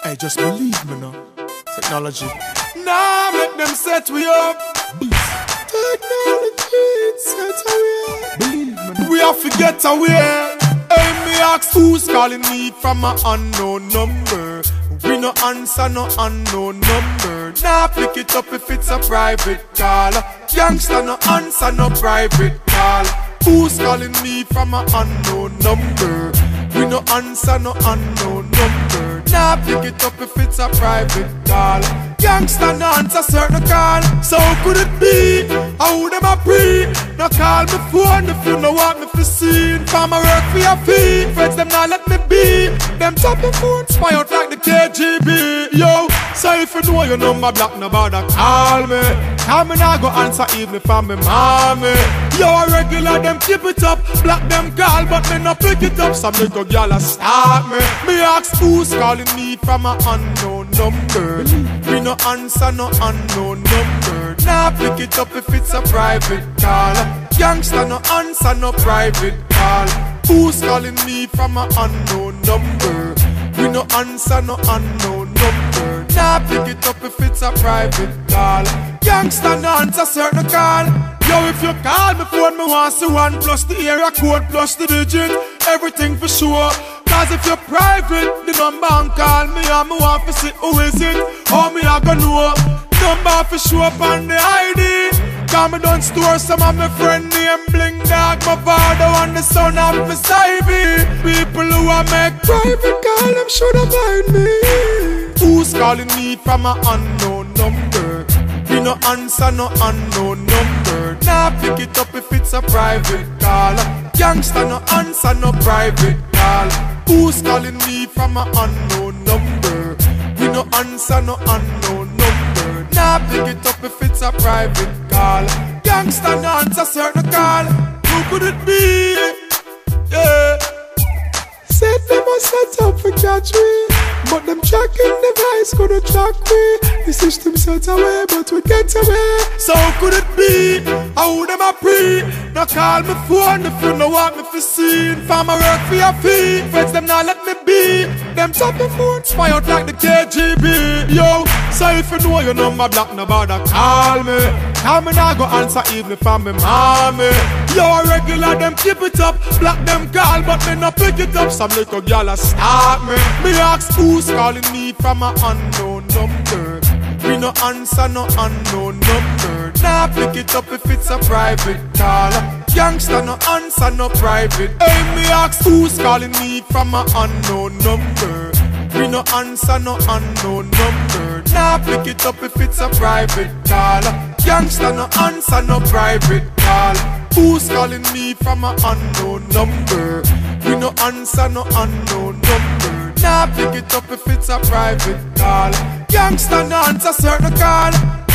Hey, just believe me now. Technology. Nah, make them set we up. Technology set away. Believe me now. We have to get away. Hey, me ask who's calling me from an unknown number. We no answer no unknown number. Nah, pick it up if it's a private call. Youngster no answer no private call. Who's calling me from an unknown number? We no answer no unknown number. Nah, pick it up if it's a private call. Youngster no answer certain call. So how could it be? How them a pre? No call me phone if you no want me to see. Farmer work for your fee. Friends them not let me be. Them tap the phone spy out like the KGB. Yo, so if you know your number block, no bother call me. Call me now go answer even if I'm me mommy. Yo, a regular them keep it up. Block them call but me no pick it up. Some little girl a start me. Me ask who's calling me from an unknown number. We no answer no unknown number. Nah, pick it up if it's a private call. Youngster no answer no private call. Who's calling me from an unknown number? We no answer no unknown number. Nah, pick it up if it's a private call. Youngster no answer certain call. Yo, if you call me phone, me want see 1 plus the area code plus the digit. Everything for sure. Cause if you're private, the number and call me and me want to see who is it. How me I gonna know? Number for show up on the ID. Cause me don't store some of my friend name Bling Dog, my father and the son of my Ivy. People who a make private call, them shoulda mind me. Who's calling me from an unknown number? We no answer no unknown number. Nah, pick it up if it's a private call. Youngster no answer no private call. Who's calling me from an unknown number? We no answer no unknown number. Nah, pick it up if it's a private call. Youngster no answer certain call. Who could it be? Yeah. Said they must set up for catch me, but them tracking device couldn't track me. The system set away, but we get away. So how could it be? How them a pre? No call me phone if you no want me to see. Farmer work for your fee. Friends them not let me be. Them tap the phone spy out like the KGB. Yo, so if you know your number block, no bother call me. Call me now go answer even if I'm me mommy. Yo, a regular them keep it up. Block them call but me no pick it up. Some little girl a start me. Me ask who's calling me from an unknown number. We no answer no unknown number. Nah, pick it up if it's a private call. Youngster no answer no private. Hey, me ask who's calling me from an unknown number. We no answer no unknown number. Nah, pick it up if it's a private call. Youngster no answer no private call. Who's calling me from an unknown number? We no answer no unknown number. Nah, pick it up if it's a private call. Youngster no answer certain call.